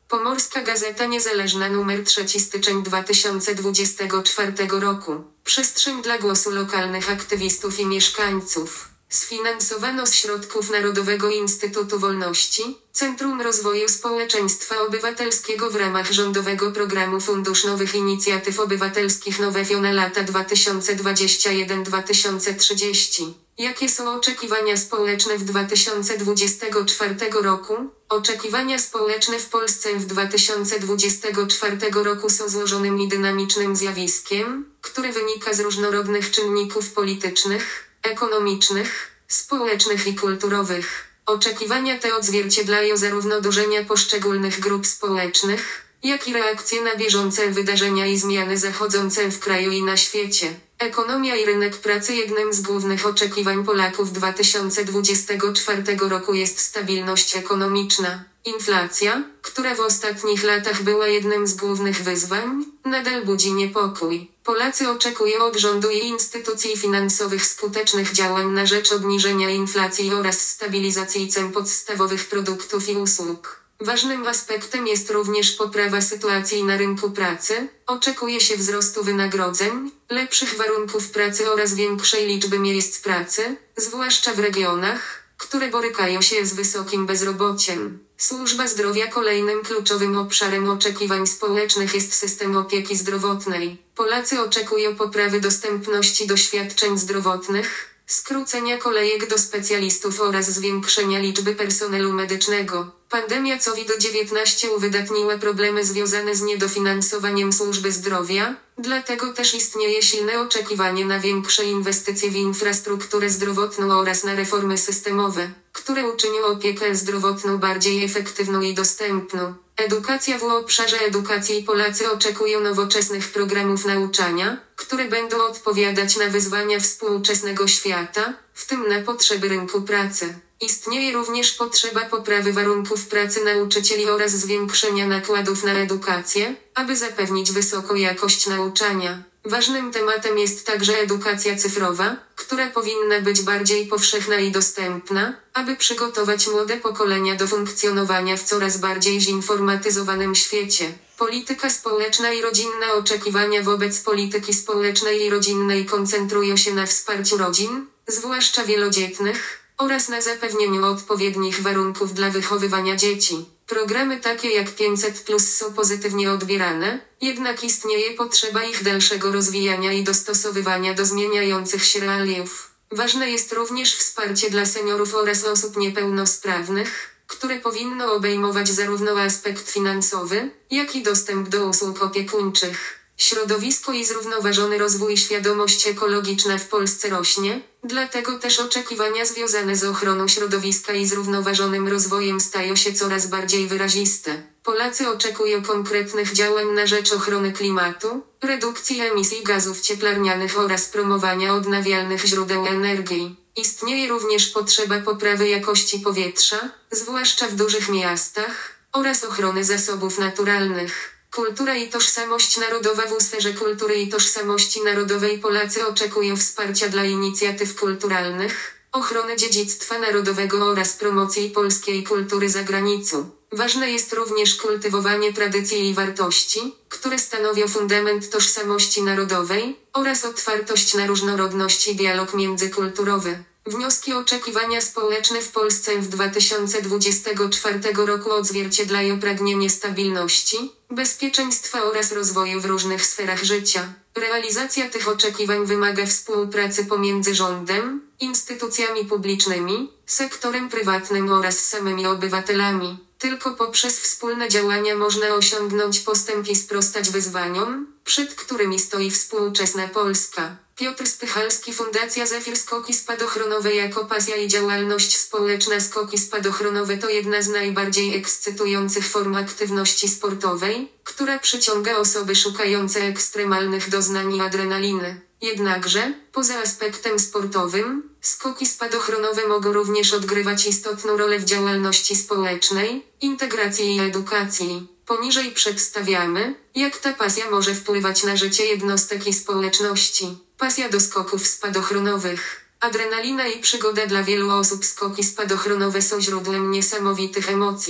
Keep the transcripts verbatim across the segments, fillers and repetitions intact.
Pomorska Gazeta Niezależna numer trzeci styczeń dwa tysiące dwudziestego czwartego roku. Przestrzeń dla głosu lokalnych aktywistów i mieszkańców. Sfinansowano z środków Narodowego Instytutu Wolności, Centrum Rozwoju Społeczeństwa Obywatelskiego w ramach rządowego programu Fundusz Nowych Inicjatyw Obywatelskich Nowe W I O na lata dwa tysiące dwudziesty pierwszy do dwa tysiące trzydziestego. Jakie są oczekiwania społeczne w dwa tysiące dwudziestym czwartym roku? Oczekiwania społeczne w Polsce w dwa tysiące dwudziestym czwartym roku są złożonym i dynamicznym zjawiskiem, które wynika z różnorodnych czynników politycznych, ekonomicznych, społecznych i kulturowych. Oczekiwania te odzwierciedlają zarówno dążenia poszczególnych grup społecznych, jak i reakcje na bieżące wydarzenia i zmiany zachodzące w kraju i na świecie. Ekonomia i rynek pracy. Jednym z głównych oczekiwań Polaków dwa tysiące dwudziestego czwartego roku jest stabilność ekonomiczna. Inflacja, która w ostatnich latach była jednym z głównych wyzwań, nadal budzi niepokój. Polacy oczekują od rządu i instytucji finansowych skutecznych działań na rzecz obniżenia inflacji oraz stabilizacji cen podstawowych produktów i usług. Ważnym aspektem jest również poprawa sytuacji na rynku pracy. Oczekuje się wzrostu wynagrodzeń, lepszych warunków pracy oraz większej liczby miejsc pracy, zwłaszcza w regionach, które borykają się z wysokim bezrobociem. Służba zdrowia. Kolejnym kluczowym obszarem oczekiwań społecznych jest system opieki zdrowotnej. Polacy oczekują poprawy dostępności do świadczeń zdrowotnych, skrócenia kolejek do specjalistów oraz zwiększenia liczby personelu medycznego. Pandemia COVID dziewiętnaście uwydatniła problemy związane z niedofinansowaniem służby zdrowia, dlatego też istnieje silne oczekiwanie na większe inwestycje w infrastrukturę zdrowotną oraz na reformy systemowe, które uczynią opiekę zdrowotną bardziej efektywną i dostępną. Edukacja. W obszarze edukacji Polacy oczekują nowoczesnych programów nauczania, które będą odpowiadać na wyzwania współczesnego świata, w tym na potrzeby rynku pracy. Istnieje również potrzeba poprawy warunków pracy nauczycieli oraz zwiększenia nakładów na edukację, aby zapewnić wysoką jakość nauczania. Ważnym tematem jest także edukacja cyfrowa, która powinna być bardziej powszechna i dostępna, aby przygotować młode pokolenia do funkcjonowania w coraz bardziej zinformatyzowanym świecie. Polityka społeczna i rodzinna. Oczekiwania wobec polityki społecznej i rodzinnej koncentrują się na wsparciu rodzin, zwłaszcza wielodzietnych, oraz na zapewnieniu odpowiednich warunków dla wychowywania dzieci. Programy takie jak pięćset plus są pozytywnie odbierane, jednak istnieje potrzeba ich dalszego rozwijania i dostosowywania do zmieniających się realiów. Ważne jest również wsparcie dla seniorów oraz osób niepełnosprawnych, które powinno obejmować zarówno aspekt finansowy, jak i dostęp do usług opiekuńczych. Środowisko i zrównoważony rozwój. Świadomość ekologiczna w Polsce rośnie, dlatego też oczekiwania związane z ochroną środowiska i zrównoważonym rozwojem stają się coraz bardziej wyraziste. Polacy oczekują konkretnych działań na rzecz ochrony klimatu, redukcji emisji gazów cieplarnianych oraz promowania odnawialnych źródeł energii. Istnieje również potrzeba poprawy jakości powietrza, zwłaszcza w dużych miastach, oraz ochrony zasobów naturalnych. Kultura i tożsamość narodowa. W sferze kultury i tożsamości narodowej Polacy oczekują wsparcia dla inicjatyw kulturalnych, ochrony dziedzictwa narodowego oraz promocji polskiej kultury za granicą. Ważne jest również kultywowanie tradycji i wartości, które stanowią fundament tożsamości narodowej, oraz otwartość na różnorodność i dialog międzykulturowy. Wnioski. Oczekiwania społeczne w Polsce w dwa tysiące dwudziestym czwartym roku odzwierciedlają pragnienie stabilności, bezpieczeństwa oraz rozwoju w różnych sferach życia. Realizacja tych oczekiwań wymaga współpracy pomiędzy rządem, instytucjami publicznymi, sektorem prywatnym oraz samymi obywatelami. Tylko poprzez wspólne działania można osiągnąć postęp i sprostać wyzwaniom, przed którymi stoi współczesna Polska. Piotr Spychalski. Fundacja Zefir. Skoki spadochronowe jako pasja i działalność społeczna. Skoki spadochronowe to jedna z najbardziej ekscytujących form aktywności sportowej, która przyciąga osoby szukające ekstremalnych doznań i adrenaliny. Jednakże, poza aspektem sportowym, skoki spadochronowe mogą również odgrywać istotną rolę w działalności społecznej, integracji i edukacji. Poniżej przedstawiamy, jak ta pasja może wpływać na życie jednostek i społeczności. Pasja do skoków spadochronowych. Adrenalina i przygoda. Dla wielu osób skoki spadochronowe są źródłem niesamowitych emocji.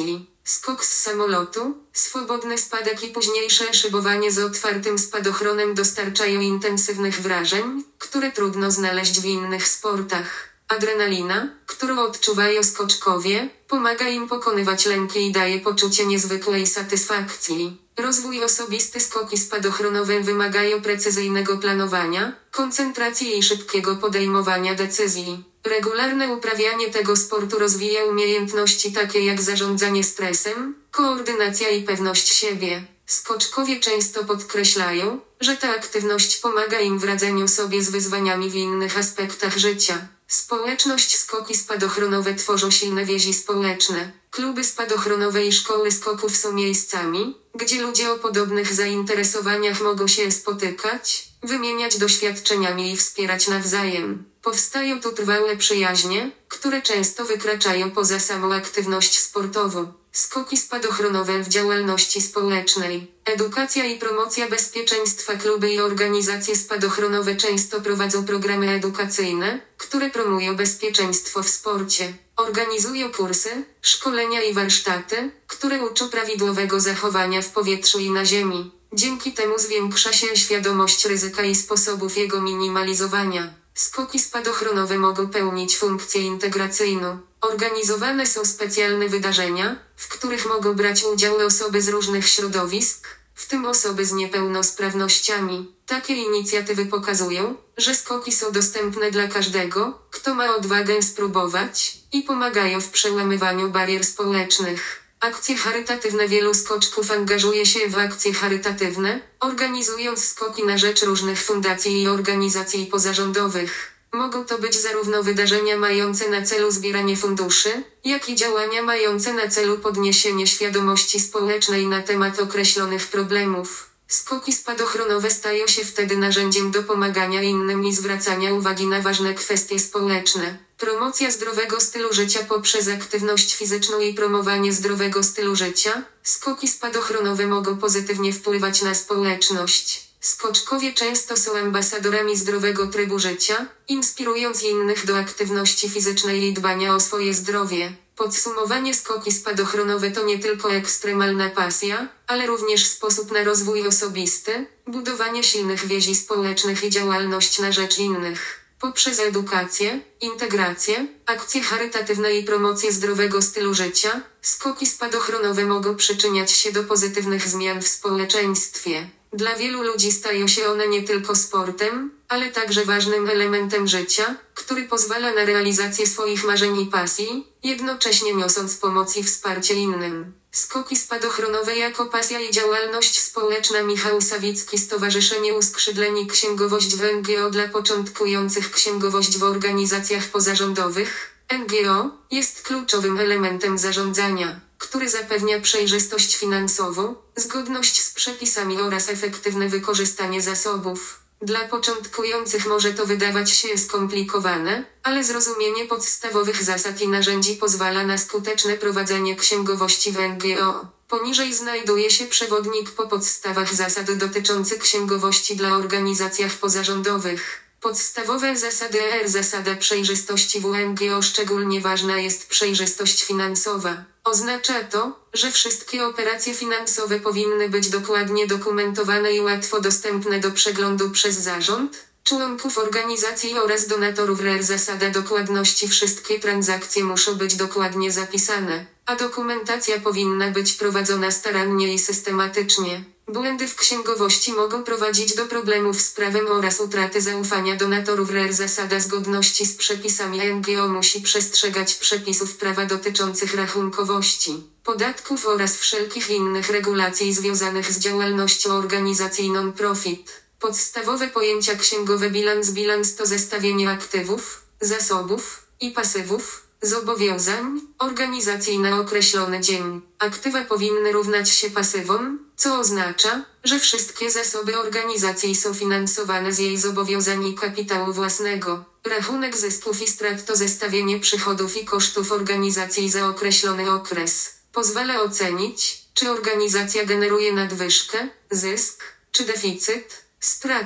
skok z samolotu, swobodny spadek i późniejsze szybowanie z otwartym spadochronem dostarczają intensywnych wrażeń, które trudno znaleźć w innych sportach. Adrenalina, którą odczuwają skoczkowie, pomaga im pokonywać lęki i daje poczucie niezwykłej satysfakcji. Rozwój osobisty. Skoki spadochronowe wymagają precyzyjnego planowania, koncentracji i szybkiego podejmowania decyzji. Regularne uprawianie tego sportu rozwija umiejętności takie jak zarządzanie stresem, koordynacja i pewność siebie. Skoczkowie często podkreślają, że ta aktywność pomaga im w radzeniu sobie z wyzwaniami w innych aspektach życia. Społeczność. Skoki spadochronowe tworzą silne więzi społeczne. Kluby spadochronowe i szkoły skoków są miejscami, gdzie ludzie o podobnych zainteresowaniach mogą się spotykać, wymieniać doświadczeniami i wspierać nawzajem. Powstają tu trwałe przyjaźnie, które często wykraczają poza samą aktywność sportową. Skoki spadochronowe w działalności społecznej. Edukacja i promocja bezpieczeństwa. Kluby i organizacje spadochronowe często prowadzą programy edukacyjne, które promują bezpieczeństwo w sporcie. Organizują kursy, szkolenia i warsztaty, które uczą prawidłowego zachowania w powietrzu i na ziemi. Dzięki temu zwiększa się świadomość ryzyka i sposobów jego minimalizowania. Skoki spadochronowe mogą pełnić funkcję integracyjną. Organizowane są specjalne wydarzenia, w których mogą brać udział osoby z różnych środowisk, w tym osoby z niepełnosprawnościami. Takie inicjatywy pokazują, że skoki są dostępne dla każdego, kto ma odwagę spróbować, i pomagają w przełamywaniu barier społecznych. Akcje charytatywne. Wielu skoczków angażuje się w akcje charytatywne, organizując skoki na rzecz różnych fundacji i organizacji pozarządowych. Mogą to być zarówno wydarzenia mające na celu zbieranie funduszy, jak i działania mające na celu podniesienie świadomości społecznej na temat określonych problemów. Skoki spadochronowe stają się wtedy narzędziem do pomagania innym i zwracania uwagi na ważne kwestie społeczne. Promocja zdrowego stylu życia poprzez aktywność fizyczną i promowanie zdrowego stylu życia. Skoki spadochronowe mogą pozytywnie wpływać na społeczność. Skoczkowie często są ambasadorami zdrowego trybu życia, inspirując innych do aktywności fizycznej i dbania o swoje zdrowie. Podsumowanie. Skoki spadochronowe to nie tylko ekstremalna pasja, ale również sposób na rozwój osobisty, budowanie silnych więzi społecznych i działalność na rzecz innych. Poprzez edukację, integrację, akcje charytatywne i promocję zdrowego stylu życia, skoki spadochronowe mogą przyczyniać się do pozytywnych zmian w społeczeństwie. Dla wielu ludzi stają się one nie tylko sportem, ale także ważnym elementem życia, który pozwala na realizację swoich marzeń i pasji, jednocześnie niosąc pomoc i wsparcie innym. Skoki spadochronowe jako pasja i działalność społeczna. Michał Sawicki, Stowarzyszenie Uskrzydleni Księgowość w N G O dla początkujących. Księgowość w organizacjach pozarządowych, N G O, jest kluczowym elementem zarządzania, który zapewnia przejrzystość finansową, zgodność z przepisami oraz efektywne wykorzystanie zasobów. Dla początkujących może to wydawać się skomplikowane, ale zrozumienie podstawowych zasad i narzędzi pozwala na skuteczne prowadzenie księgowości w N G O. Poniżej znajduje się przewodnik po podstawach zasad dotyczący księgowości dla organizacjach pozarządowych. Podstawowe zasady E R. Zasada przejrzystości w N G O. Szczególnie ważna jest przejrzystość finansowa. Oznacza to, że wszystkie operacje finansowe powinny być dokładnie dokumentowane i łatwo dostępne do przeglądu przez zarząd, członków organizacji oraz donatorów. R. Zasada dokładności. Wszystkie transakcje muszą być dokładnie zapisane, a dokumentacja powinna być prowadzona starannie i systematycznie. Błędy w księgowości mogą prowadzić do problemów z prawem oraz utraty zaufania donatorów. R. Zasada zgodności z przepisami. N G O musi przestrzegać przepisów prawa dotyczących rachunkowości, podatków oraz wszelkich innych regulacji związanych z działalnością organizacji non-profit. Podstawowe pojęcia księgowe. Bilans. Bilans to zestawienie aktywów, zasobów i pasywów, zobowiązań organizacji na określony dzień. Aktywa powinny równać się pasywom, co oznacza, że wszystkie zasoby organizacji są finansowane z jej zobowiązań i kapitału własnego. Rachunek zysków i strat to zestawienie przychodów i kosztów organizacji za określony okres. Pozwala ocenić, czy organizacja generuje nadwyżkę, zysk, czy deficyt, stratę.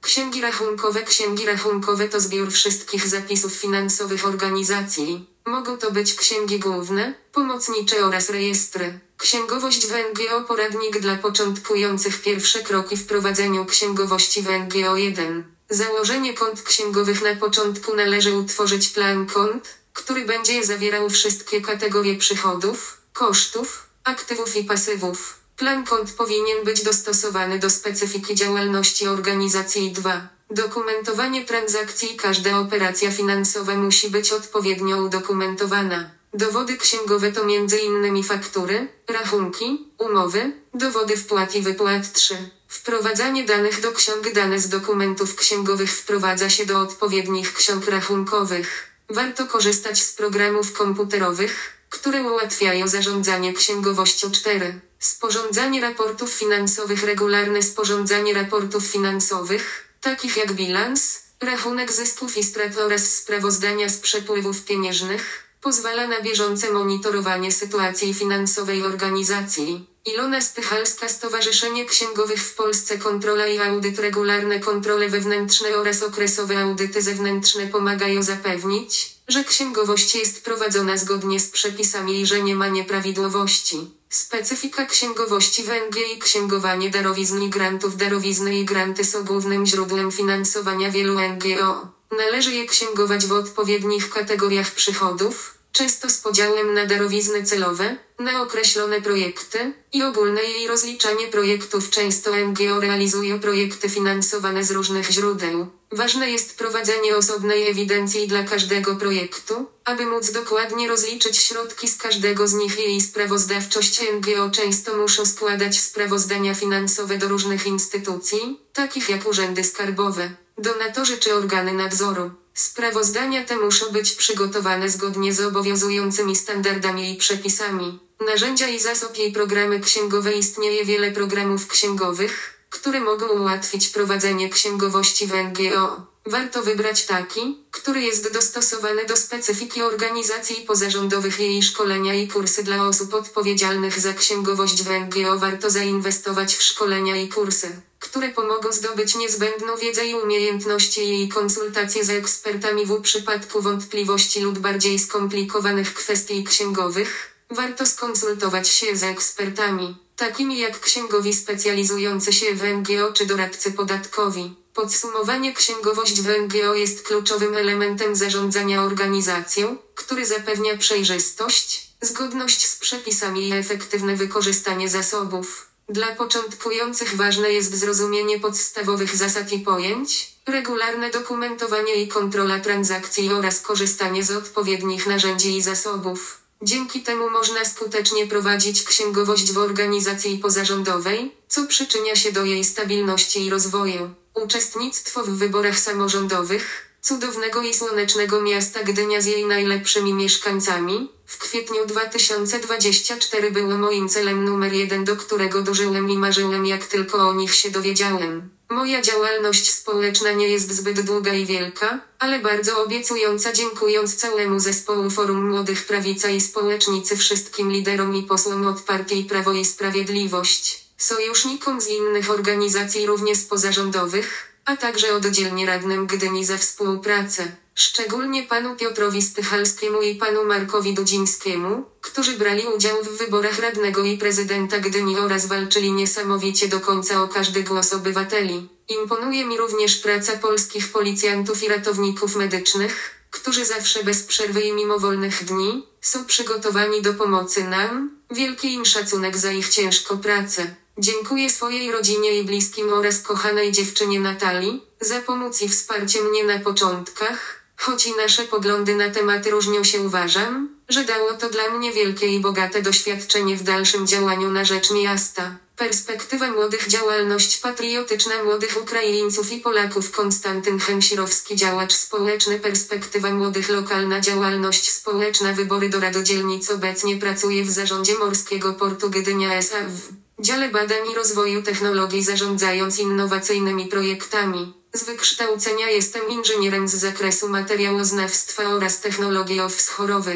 Księgi rachunkowe. Księgi rachunkowe to zbiór wszystkich zapisów finansowych organizacji. Mogą to być księgi główne, pomocnicze oraz rejestry. Księgowość w N G O. Poradnik dla początkujących. Pierwsze kroki w prowadzeniu księgowości w N G O. jeden. Założenie kont księgowych. Na początku należy utworzyć plan kont, który będzie zawierał wszystkie kategorie przychodów, kosztów, aktywów i pasywów. Plan kont powinien być dostosowany do specyfiki działalności organizacji. dwa. Dokumentowanie transakcji. Każda operacja finansowa musi być odpowiednio udokumentowana. Dowody księgowe to między innymi faktury, rachunki, umowy, dowody wpłat i wypłat. trzy. Wprowadzanie danych do ksiąg. Dane z dokumentów księgowych wprowadza się do odpowiednich ksiąg rachunkowych. Warto korzystać z programów komputerowych, które ułatwiają zarządzanie księgowością. cztery. Sporządzanie raportów finansowych. Regularne sporządzanie raportów finansowych, takich jak bilans, rachunek zysków i strat oraz sprawozdania z przepływów pieniężnych, pozwala na bieżące monitorowanie sytuacji finansowej organizacji. Ilona Spychalska, Stowarzyszenie Księgowych w Polsce. Kontrola i audyt. Regularne kontrole wewnętrzne oraz okresowe audyty zewnętrzne pomagają zapewnić, że księgowość jest prowadzona zgodnie z przepisami i że nie ma nieprawidłowości. Specyfika księgowości w N G I. Księgowanie darowizn i grantów. Darowizny i granty są głównym źródłem finansowania wielu N G O. Należy je księgować w odpowiednich kategoriach przychodów, często z podziałem na darowizny celowe, na określone projekty i ogólne jej rozliczanie projektów. Często N G O realizują projekty finansowane z różnych źródeł. Ważne jest prowadzenie osobnej ewidencji dla każdego projektu, aby móc dokładnie rozliczyć środki z każdego z nich. Jej sprawozdawczość. N G O często muszą składać sprawozdania finansowe do różnych instytucji, takich jak urzędy skarbowe, donatorzy czy organy nadzoru. Sprawozdania te muszą być przygotowane zgodnie z obowiązującymi standardami i przepisami. Narzędzia i zasób jej programy księgowe. Istnieje wiele programów księgowych, które mogą ułatwić prowadzenie księgowości w N G O. Warto wybrać taki, który jest dostosowany do specyfiki organizacji pozarządowych. Jej szkolenia i kursy dla osób odpowiedzialnych za księgowość w N G O. Warto zainwestować w szkolenia i kursy, które pomogą zdobyć niezbędną wiedzę i umiejętności i konsultacje z ekspertami w przypadku wątpliwości lub bardziej skomplikowanych kwestii księgowych. Warto skonsultować się z ekspertami, takimi jak księgowi specjalizujący się w N G O czy doradcy podatkowi. Podsumowanie. Księgowość w N G O jest kluczowym elementem zarządzania organizacją, który zapewnia przejrzystość, zgodność z przepisami i efektywne wykorzystanie zasobów. Dla początkujących ważne jest zrozumienie podstawowych zasad i pojęć, regularne dokumentowanie i kontrola transakcji oraz korzystanie z odpowiednich narzędzi i zasobów. Dzięki temu można skutecznie prowadzić księgowość w organizacji pozarządowej, co przyczynia się do jej stabilności i rozwoju. Uczestnictwo w wyborach samorządowych cudownego i słonecznego miasta Gdynia z jej najlepszymi mieszkańcami w kwietniu dwa tysiące dwudziestego czwartego było moim celem numer jeden, do którego dążyłem i marzyłem, jak tylko o nich się dowiedziałem. Moja działalność społeczna nie jest zbyt długa i wielka, ale bardzo obiecująca. Dziękując całemu zespołu Forum Młodych Prawica i społecznicy, wszystkim liderom i posłom od partii Prawo i Sprawiedliwość, sojusznikom z innych organizacji również pozarządowych, a także oddzielnie radnym Gdyni za współpracę. Szczególnie panu Piotrowi Spychalskiemu i panu Markowi Dudzińskiemu, którzy brali udział w wyborach radnego i prezydenta Gdyni oraz walczyli niesamowicie do końca o każdy głos obywateli. Imponuje mi również praca polskich policjantów i ratowników medycznych, którzy zawsze bez przerwy i mimo wolnych dni są przygotowani do pomocy nam. Wielki im szacunek za ich ciężką pracę. Dziękuję swojej rodzinie i bliskim oraz kochanej dziewczynie Natalii za pomoc i wsparcie mnie na początkach. Choć i nasze poglądy na tematy różnią się, uważam, że dało to dla mnie wielkie i bogate doświadczenie w dalszym działaniu na rzecz miasta. Perspektywa młodych. Działalność patriotyczna młodych Ukraińców i Polaków. Konstantyn Chemsirowski, działacz społeczny. Perspektywa młodych. Lokalna działalność społeczna. Wybory do Rady Dzielnic. Obecnie pracuję w zarządzie Morskiego Portu Gdynia S A w Dziale Badań i Rozwoju Technologii, zarządzając innowacyjnymi projektami. Z wykształcenia jestem inżynierem z zakresu materiałoznawstwa oraz technologii offshorowych.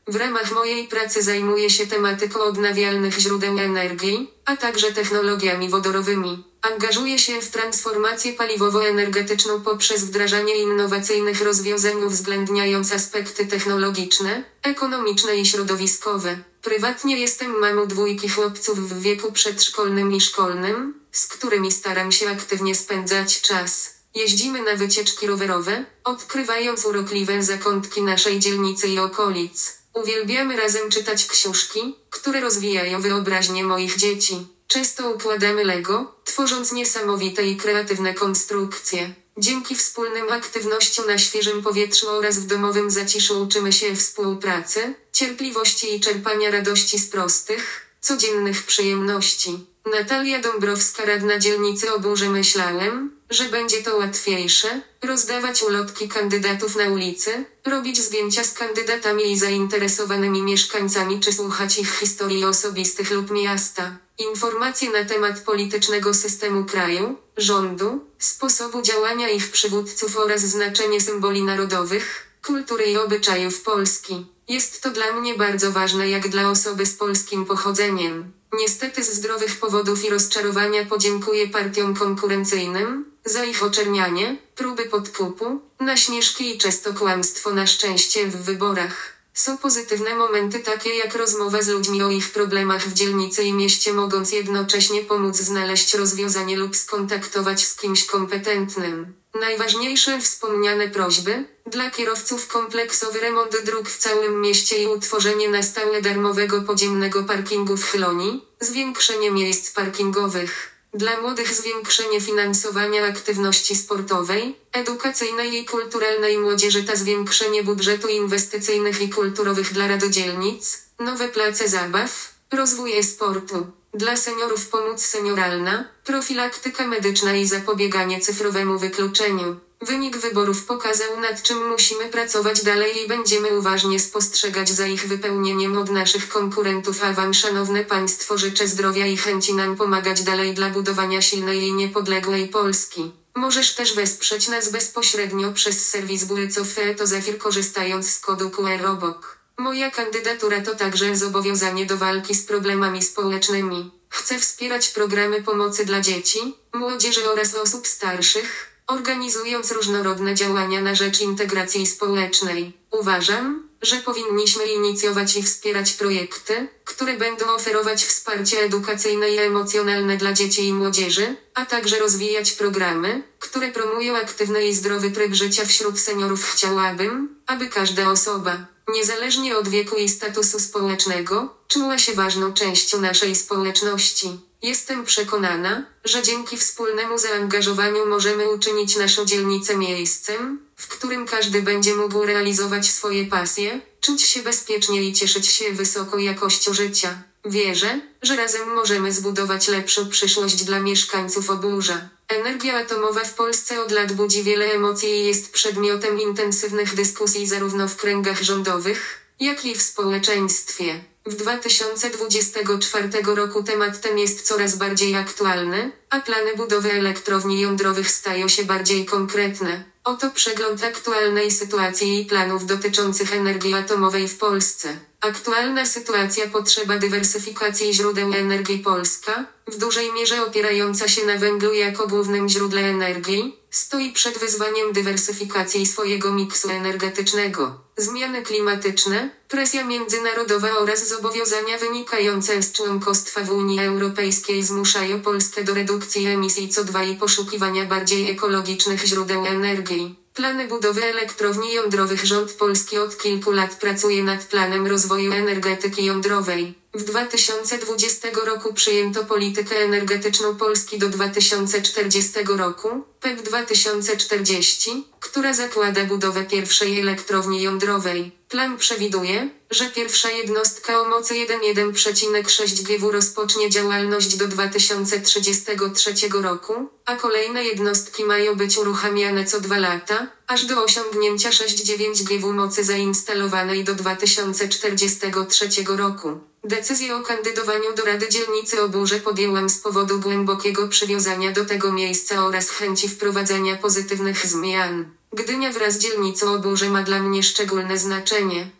W ramach mojej pracy zajmuję się tematyką odnawialnych źródeł energii, a także technologiami wodorowymi. Angażuję się w transformację paliwowo-energetyczną poprzez wdrażanie innowacyjnych rozwiązań uwzględniając aspekty technologiczne, ekonomiczne i środowiskowe. Prywatnie jestem mamą dwójki chłopców w wieku przedszkolnym i szkolnym, z którymi staram się aktywnie spędzać czas. Jeździmy na wycieczki rowerowe, odkrywając urokliwe zakątki naszej dzielnicy i okolic. Uwielbiamy razem czytać książki, które rozwijają wyobraźnię moich dzieci. Często układamy Lego, tworząc niesamowite i kreatywne konstrukcje. Dzięki wspólnym aktywnościom na świeżym powietrzu oraz w domowym zaciszu uczymy się współpracy, cierpliwości i czerpania radości z prostych, codziennych przyjemności. Natalia Dąbrowska, radna dzielnicy Obórze. Myślałem, że będzie to łatwiejsze, rozdawać ulotki kandydatów na ulicy, robić zdjęcia z kandydatami i zainteresowanymi mieszkańcami czy słuchać ich historii osobistych lub miasta. Informacje na temat politycznego systemu kraju, rządu, sposobu działania ich przywódców oraz znaczenie symboli narodowych, kultury i obyczajów Polski. Jest to dla mnie bardzo ważne jak dla osoby z polskim pochodzeniem. Niestety z zdrowych powodów i rozczarowania podziękuję partiom konkurencyjnym za ich oczernianie, próby podkupu, naśmieszki i często kłamstwo na szczęście w wyborach. Są pozytywne momenty takie jak rozmowa z ludźmi o ich problemach w dzielnicy i mieście, mogąc jednocześnie pomóc znaleźć rozwiązanie lub skontaktować z kimś kompetentnym. Najważniejsze wspomniane prośby, dla kierowców kompleksowy remont dróg w całym mieście i utworzenie na stałe darmowego podziemnego parkingu w Chylonii, zwiększenie miejsc parkingowych. Dla młodych zwiększenie finansowania aktywności sportowej, edukacyjnej i kulturalnej młodzieży, ta zwiększenie budżetu inwestycyjnych i kulturowych dla radodzielnic, nowe place zabaw, rozwój e-sportu. Dla seniorów pomoc senioralna, profilaktyka medyczna i zapobieganie cyfrowemu wykluczeniu. Wynik wyborów pokazał, nad czym musimy pracować dalej i będziemy uważnie spostrzegać za ich wypełnieniem od naszych konkurentów. A wam, szanowne państwo, życzę zdrowia i chęci nam pomagać dalej dla budowania silnej i niepodległej Polski. Możesz też wesprzeć nas bezpośrednio przez serwis Buy.co.fe to Zafir, korzystając z kodu Q R obok. Moja kandydatura to także zobowiązanie do walki z problemami społecznymi. Chcę wspierać programy pomocy dla dzieci, młodzieży oraz osób starszych, organizując różnorodne działania na rzecz integracji społecznej. Uważam, że powinniśmy inicjować i wspierać projekty, które będą oferować wsparcie edukacyjne i emocjonalne dla dzieci i młodzieży, a także rozwijać programy, które promują aktywny i zdrowy tryb życia wśród seniorów. Chciałabym, aby każda osoba, niezależnie od wieku i statusu społecznego, czuła się ważną częścią naszej społeczności. Jestem przekonana, że dzięki wspólnemu zaangażowaniu możemy uczynić naszą dzielnicę miejscem, w którym każdy będzie mógł realizować swoje pasje, czuć się bezpiecznie i cieszyć się wysoką jakością życia. Wierzę, że razem możemy zbudować lepszą przyszłość dla mieszkańców Obórza. Energia atomowa w Polsce od lat budzi wiele emocji i jest przedmiotem intensywnych dyskusji zarówno w kręgach rządowych, jak i w społeczeństwie. W dwa tysiące dwudziestego czwartego roku temat ten jest coraz bardziej aktualny, a plany budowy elektrowni jądrowych stają się bardziej konkretne. Oto przegląd aktualnej sytuacji i planów dotyczących energii atomowej w Polsce. Aktualna sytuacja: potrzeba dywersyfikacji źródeł energii. Polska, w dużej mierze opierająca się na węglu jako głównym źródle energii, stoi przed wyzwaniem dywersyfikacji swojego miksu energetycznego. Zmiany klimatyczne, presja międzynarodowa oraz zobowiązania wynikające z członkostwa w Unii Europejskiej zmuszają Polskę do redukcji emisji C O dwa i poszukiwania bardziej ekologicznych źródeł energii. Plany budowy elektrowni jądrowych. Rząd polski od kilku lat pracuje nad planem rozwoju energetyki jądrowej. W dwa tysiące dwudziestego roku przyjęto politykę energetyczną Polski do dwa tysiące czterdziestego roku, P E K dwa tysiące czterdzieści, która zakłada budowę pierwszej elektrowni jądrowej. Plan przewiduje, że pierwsza jednostka o mocy jeden przecinek sześć gigawatów rozpocznie działalność do dwa tysiące trzydziestego trzeciego roku, a kolejne jednostki mają być uruchamiane co dwa lata, aż do osiągnięcia sześć przecinek dziewięć gigawatów mocy zainstalowanej do dwa tysiące czterdziestego trzeciego roku. Decyzję o kandydowaniu do Rady Dzielnicy Obórze podjęłam z powodu głębokiego przywiązania do tego miejsca oraz chęci wprowadzania pozytywnych zmian. Gdynia wraz z dzielnicą Obórze ma dla mnie szczególne znaczenie.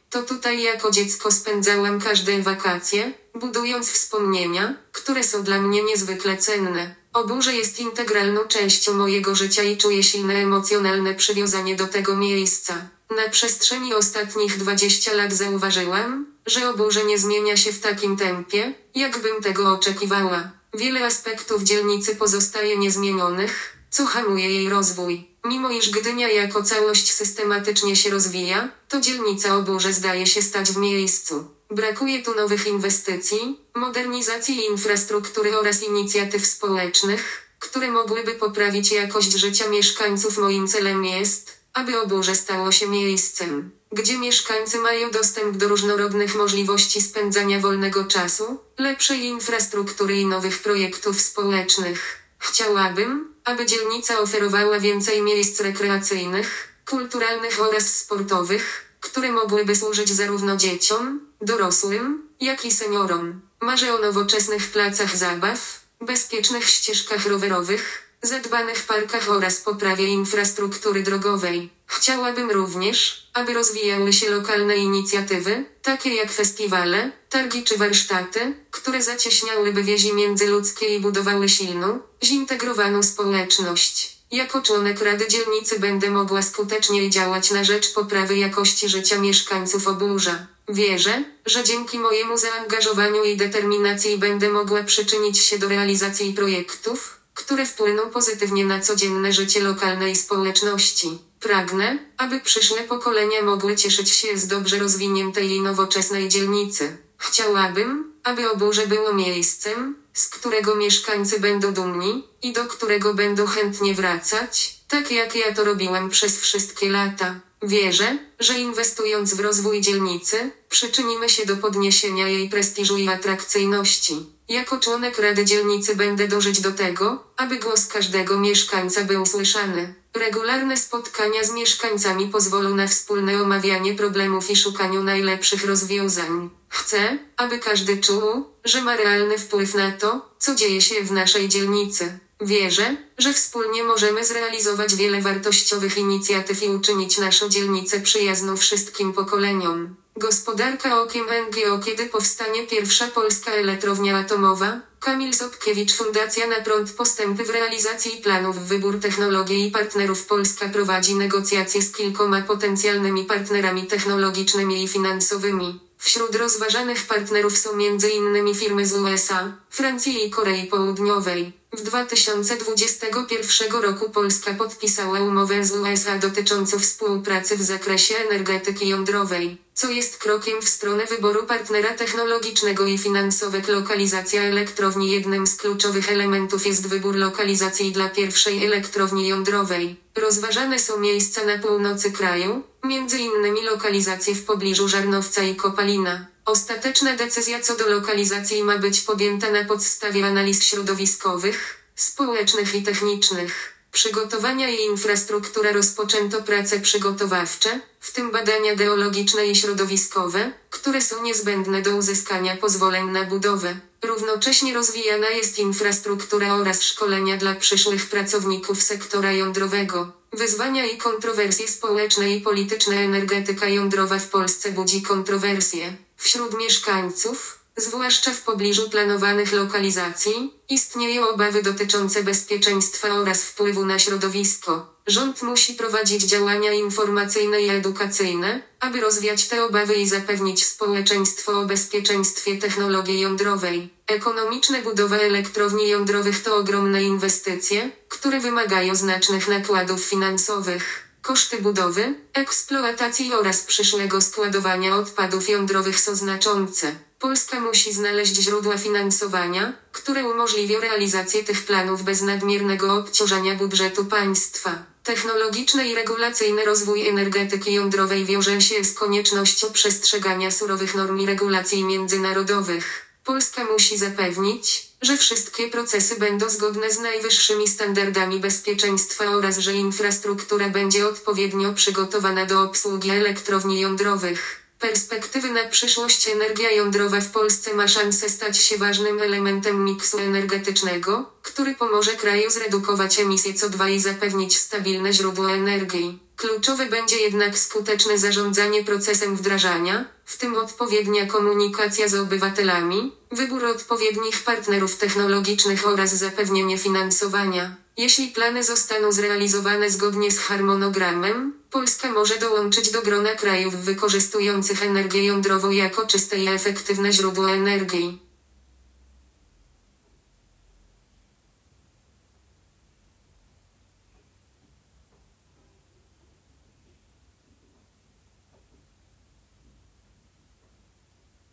To tutaj jako dziecko spędzałam każde wakacje, budując wspomnienia, które są dla mnie niezwykle cenne. Oburze jest integralną częścią mojego życia i czuję silne emocjonalne przywiązanie do tego miejsca. Na przestrzeni ostatnich dwudziestu lat zauważyłam, że Oburze nie zmienia się w takim tempie, jakbym tego oczekiwała. Wiele aspektów dzielnicy pozostaje niezmienionych, co hamuje jej rozwój. Mimo iż Gdynia jako całość systematycznie się rozwija, to dzielnica Oburze zdaje się stać w miejscu. Brakuje tu nowych inwestycji, modernizacji infrastruktury oraz inicjatyw społecznych, które mogłyby poprawić jakość życia mieszkańców. Moim celem jest, aby Oburze stało się miejscem, gdzie mieszkańcy mają dostęp do różnorodnych możliwości spędzania wolnego czasu, lepszej infrastruktury i nowych projektów społecznych. Chciałabym, aby dzielnica oferowała więcej miejsc rekreacyjnych, kulturalnych oraz sportowych, które mogłyby służyć zarówno dzieciom, dorosłym, jak i seniorom. Marzę o nowoczesnych placach zabaw, bezpiecznych ścieżkach rowerowych, zadbanych parkach oraz poprawie infrastruktury drogowej. Chciałabym również, aby rozwijały się lokalne inicjatywy, takie jak festiwale, targi czy warsztaty, które zacieśniałyby więzi międzyludzkie i budowały silną, zintegrowaną społeczność. Jako członek Rady Dzielnicy będę mogła skutecznie działać na rzecz poprawy jakości życia mieszkańców Oburza. Wierzę, że dzięki mojemu zaangażowaniu i determinacji będę mogła przyczynić się do realizacji projektów, które wpłyną pozytywnie na codzienne życie lokalnej społeczności. Pragnę, aby przyszłe pokolenia mogły cieszyć się z dobrze rozwiniętej i nowoczesnej dzielnicy. Chciałabym, aby Oburze było miejscem, z którego mieszkańcy będą dumni i do którego będą chętnie wracać, tak jak ja to robiłam przez wszystkie lata. Wierzę, że inwestując w rozwój dzielnicy, przyczynimy się do podniesienia jej prestiżu i atrakcyjności. Jako członek Rady Dzielnicy będę dążyć do tego, aby głos każdego mieszkańca był słyszany. Regularne spotkania z mieszkańcami pozwolą na wspólne omawianie problemów i szukaniu najlepszych rozwiązań. Chcę, aby każdy czuł, że ma realny wpływ na to, co dzieje się w naszej dzielnicy. Wierzę, że wspólnie możemy zrealizować wiele wartościowych inicjatyw i uczynić naszą dzielnicę przyjazną wszystkim pokoleniom. Gospodarka okiem N G O. Kiedy powstanie pierwsza polska elektrownia atomowa? Kamil Sobkiewicz. Fundacja Na Prąd. Postępy w realizacji planów, wybór technologii i partnerów. Polska prowadzi negocjacje z kilkoma potencjalnymi partnerami technologicznymi i finansowymi. Wśród rozważanych partnerów są między innymi firmy z U S A, Francji i Korei Południowej. W dwa tysiące dwudziestym pierwszym roku Polska podpisała umowę z U S A dotyczącą współpracy w zakresie energetyki jądrowej, co jest krokiem w stronę wyboru partnera technologicznego i finansowego. Lokalizacja elektrowni. Jednym z kluczowych elementów jest wybór lokalizacji dla pierwszej elektrowni jądrowej. Rozważane są miejsca na północy kraju, między innymi lokalizacje w pobliżu Żarnowca i Kopalina. Ostateczna decyzja co do lokalizacji ma być podjęta na podstawie analiz środowiskowych, społecznych i technicznych. Przygotowania i infrastruktura. Rozpoczęto prace przygotowawcze, w tym badania geologiczne i środowiskowe, które są niezbędne do uzyskania pozwoleń na budowę. Równocześnie rozwijana jest infrastruktura oraz szkolenia dla przyszłych pracowników sektora jądrowego. Wyzwania i kontrowersje społeczne i polityczne. Energetyka jądrowa w Polsce budzi kontrowersje. Wśród mieszkańców, zwłaszcza w pobliżu planowanych lokalizacji, istnieją obawy dotyczące bezpieczeństwa oraz wpływu na środowisko. Rząd musi prowadzić działania informacyjne i edukacyjne, aby rozwiać te obawy i zapewnić społeczeństwo o bezpieczeństwie technologii jądrowej. Ekonomiczne. Budowa elektrowni jądrowych to ogromne inwestycje, które wymagają znacznych nakładów finansowych. Koszty budowy, eksploatacji oraz przyszłego składowania odpadów jądrowych są znaczące. Polska musi znaleźć źródła finansowania, które umożliwią realizację tych planów bez nadmiernego obciążania budżetu państwa. Technologiczny i regulacyjny rozwój energetyki jądrowej wiąże się z koniecznością przestrzegania surowych norm i regulacji międzynarodowych. Polska musi zapewnić, że wszystkie procesy będą zgodne z najwyższymi standardami bezpieczeństwa oraz że infrastruktura będzie odpowiednio przygotowana do obsługi elektrowni jądrowych. Perspektywy na przyszłość. Energia jądrowa w Polsce ma szansę stać się ważnym elementem miksu energetycznego, który pomoże kraju zredukować emisję C O dwa i zapewnić stabilne źródło energii. Kluczowe będzie jednak skuteczne zarządzanie procesem wdrażania, w tym odpowiednia komunikacja z obywatelami, wybór odpowiednich partnerów technologicznych oraz zapewnienie finansowania. Jeśli plany zostaną zrealizowane zgodnie z harmonogramem, Polska może dołączyć do grona krajów wykorzystujących energię jądrową jako czyste i efektywne źródło energii.